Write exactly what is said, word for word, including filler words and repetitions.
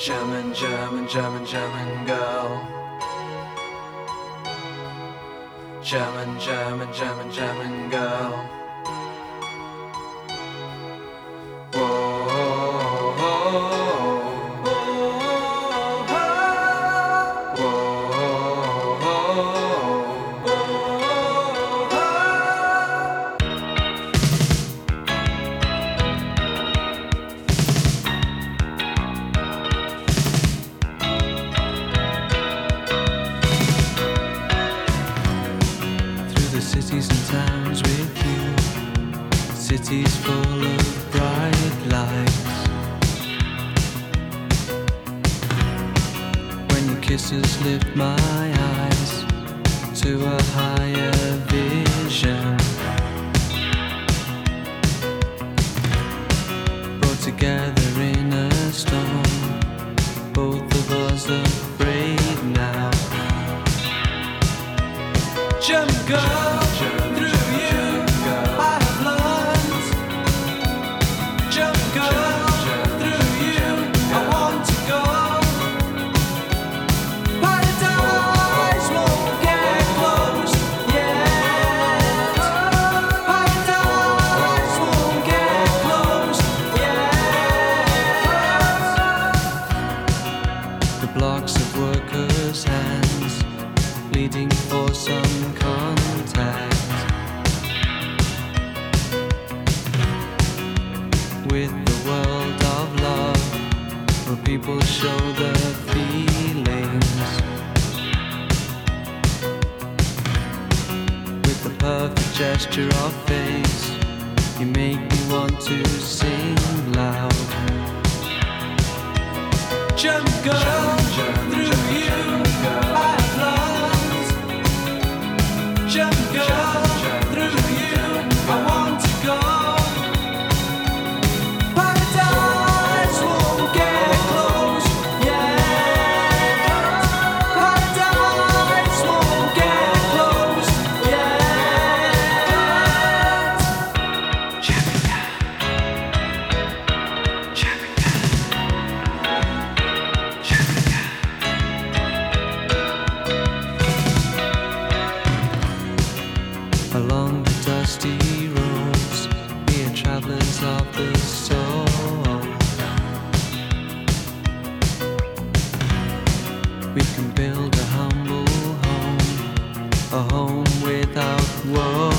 German, German, German, German girl. German, German, German, German girl. Whoa, whoa, whoa, cities and towns with you, cities full of bright lights. When your kisses lift my eyes to a higher vision, brought together in a storm, both of us afraid now. German girl, through you I have learned. German girl, through you I want to go. Paradise won't get close yet. Paradise won't get close yet. The blocks of workers' hands pleading for some contact with the world of love, where people show their feelings with the perfect gesture of face. You make me want to sing loud. German girl, through you I have learned. German girl, through you I want to go. Paradise won't get close yet. Paradise won't get close yet. German girl, German girl, German girl. Along the dusty roads, we are travelers of the soul. We can build a humble home, a home without woe.